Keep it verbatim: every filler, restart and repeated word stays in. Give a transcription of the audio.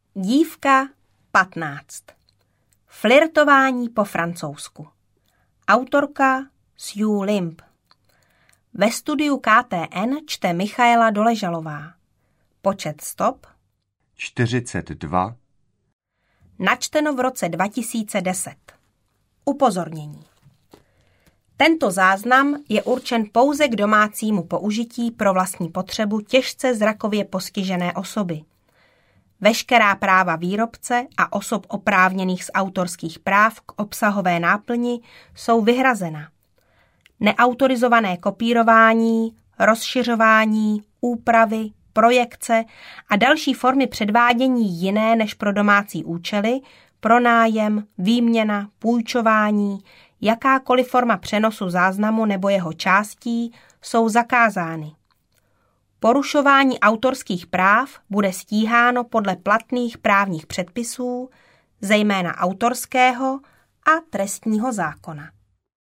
Dívka patnáct. Flirtování po francouzsku. Autorka Sue Limp. Ve studiu K T N čte Michaela Doležalová. Počet stop čtyřicet dva. Načteno v roce dva tisíce deset. Upozornění. Tento záznam je určen pouze k domácímu použití pro vlastní potřebu těžce zrakově postižené osoby. Veškerá práva výrobce a osob oprávněných z autorských práv k obsahové náplni jsou vyhrazena. Neautorizované kopírování, rozšiřování, úpravy, projekce a další formy předvádění jiné než pro domácí účely, pronájem, výměna, půjčování, jakákoliv forma přenosu záznamu nebo jeho částí jsou zakázány. Porušování autorských práv bude stíháno podle platných právních předpisů, zejména autorského a trestního zákona.